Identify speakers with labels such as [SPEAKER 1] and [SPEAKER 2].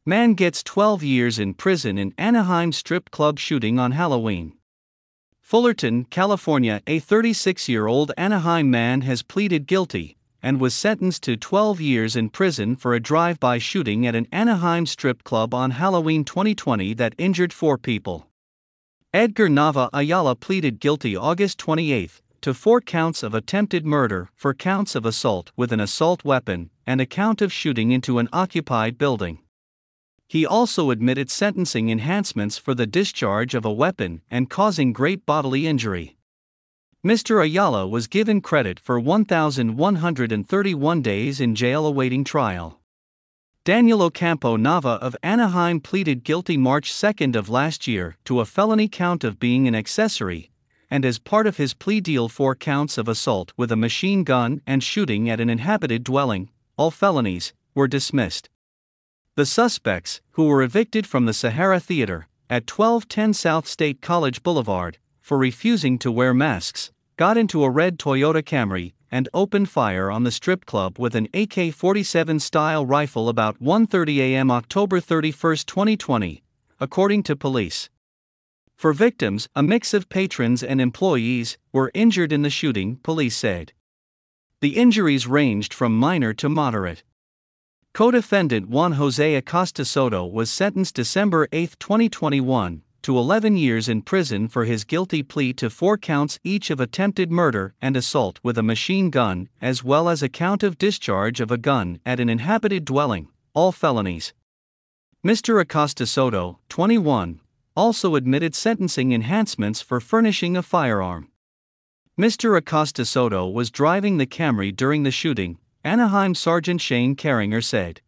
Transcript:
[SPEAKER 1] Man gets 12 years in prison in Anaheim strip club shooting on Halloween. Fullerton, California. A 36-year-old Anaheim man has pleaded guilty and was sentenced to 12 years in prison for a drive-by shooting at an Anaheim strip club on Halloween 2020 that injured 4 people. Edgar Nava Ayala pleaded guilty August 28 to 4 counts of attempted murder, 4 counts of assault with an assault weapon, and a count of shooting into an occupied building. He also admitted sentencing enhancements for the discharge of a weapon and causing great bodily injury. Mr. Ayala was given credit for 1,131 days in jail awaiting trial. Daniel Ocampo Nava of Anaheim pleaded guilty March 2 of last year to a felony count of being an accessory, and as part of his plea deal 4 counts of assault with a machine gun and shooting at an inhabited dwelling, all felonies, were dismissed. The suspects, who were evicted from the Sahara Theater at 1210 South State College Boulevard for refusing to wear masks, got into a red Toyota Camry and opened fire on the strip club with an AK-47 style rifle about 1:30 a.m. October 31, 2020, according to police. 4 victims, a mix of patrons and employees, were injured in the shooting, police said. The injuries ranged from minor to moderate. Co-defendant Juan Jose Acosta Soto was sentenced December 8, 2021, to 11 years in prison for his guilty plea to 4 counts each of attempted murder and assault with a machine gun, as well as a count of discharge of a gun at an inhabited dwelling, all felonies. Mr. Acosta Soto, 21, also admitted sentencing enhancements for furnishing a firearm. Mr. Acosta Soto was driving the Camry during the shooting, Anaheim Sergeant Shane Carringer said.